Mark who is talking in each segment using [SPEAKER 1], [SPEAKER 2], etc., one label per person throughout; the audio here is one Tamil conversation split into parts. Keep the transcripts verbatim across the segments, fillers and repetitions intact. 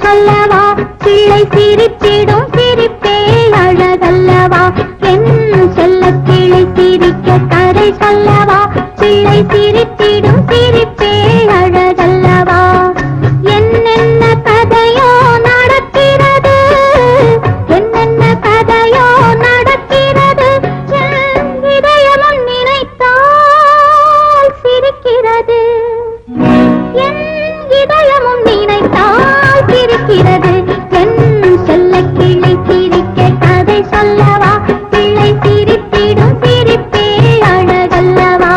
[SPEAKER 1] சொல்லவா பிள்ளை சிரித்திடும் சிரிப்பே அழகல்லவா என் செல்ல கிளை சிரிக்க கதை சொல்லவா பிள்ளை சிரித்திடும் சிரிப்பே அழகல்லவா என்னென்ன கதையோ நடக்கிறது என்னென்ன கதையோ நடக்கிறது என் இதயமும் நினைத்தால் சிரிக்கிறது என் இதயமும் நினைத்தால் சிரிக்கிறது என் செல்ல கிளை சிரிக்க கதை சொல்லவா பிள்ளை சிரித்திடும் சிரிப்பே அழகல்லவா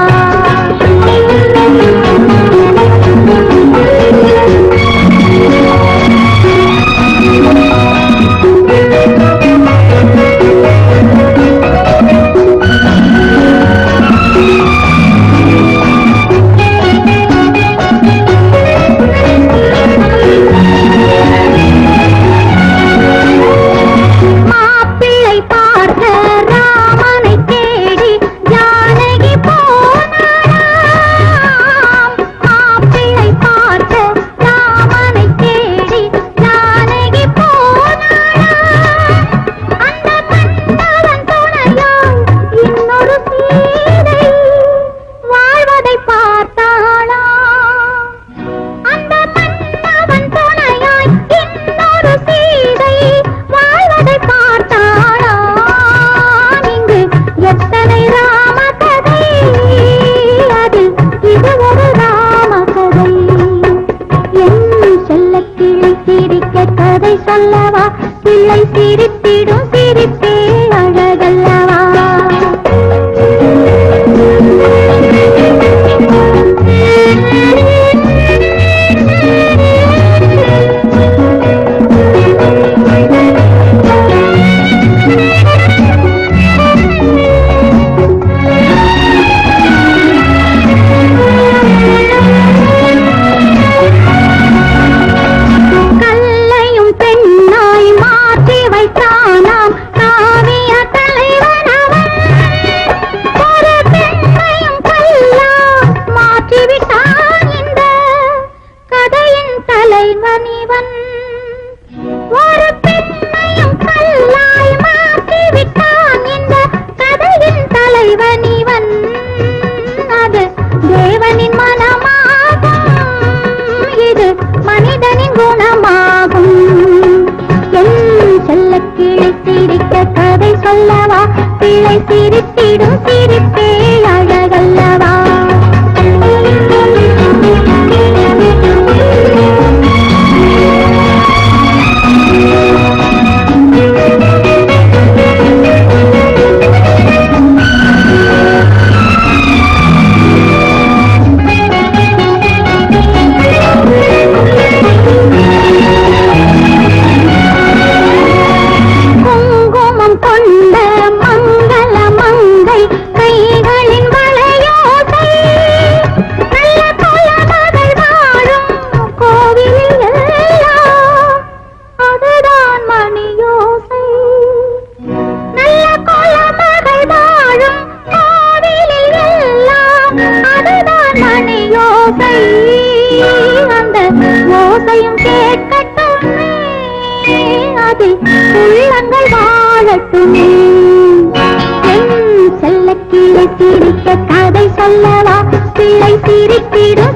[SPEAKER 1] கதை சொல்லவா பிள்ளை சிரித்திடும் சிரிப்பே அழகல்லவா தேவனின் மனமாகும் இது மனிதனின் குணமாகும் என் செல்ல கிளை சிரிக்க கதை சொல்லவா பிள்ளை சிரித்திடும் சிரிப்பே அழகல்லவா அந்த ஓசையும் கேட்கட்டுமே அதில் உள்ளங்கள் வாழட்டுமே என் செல்ல கிளை சிரிக்க கதை சொல்லவா பிள்ளை சிரித்திடும்